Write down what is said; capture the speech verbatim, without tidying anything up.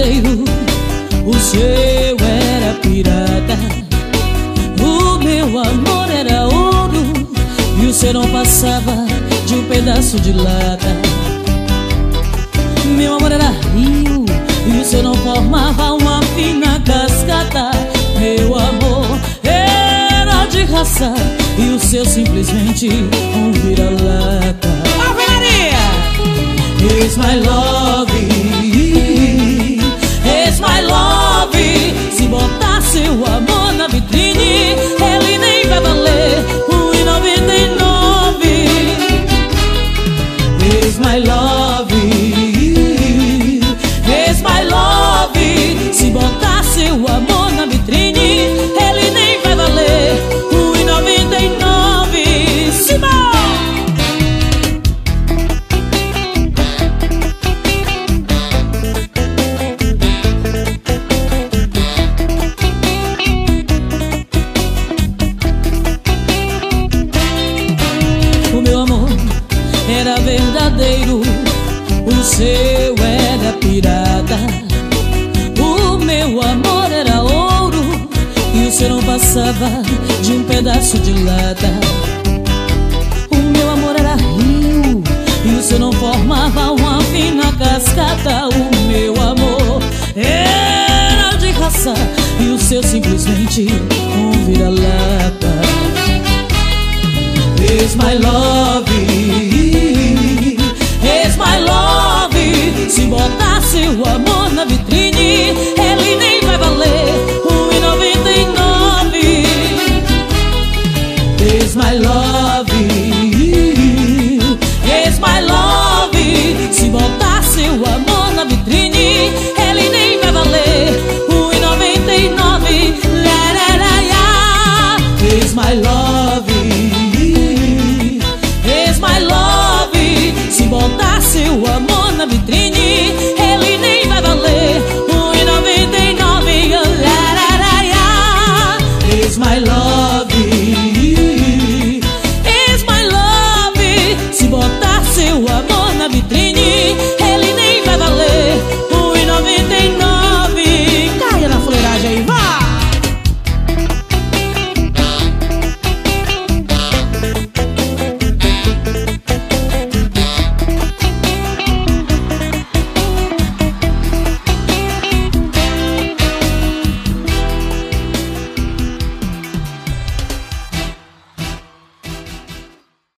verdadeiro, o seu era pirata. O meu amor era ouro e o seu não passava de um pedaço de lata. Meu amor era rio e o seu não formava uma fina cascata. Meu amor era de raça e o seu simplesmente um vira-lata. Ave Maria! It's my love, it's my love. Se botar seu amor na vitrine, ele nem vai valer um e noventa e nove. It's my love, it's my love. Se botar seu amor na vitrine, ele nem vai valer um e noventa e nove. Simão! Era verdadeiro, o seu era pirata. O meu amor era ouro e o seu não passava de um pedaço de lata. O meu amor era rio e o seu não formava uma fina cascata. O meu amor era de raça e o seu simplesmente um vira-lata. It's my love, it's my love. Se botar seu amor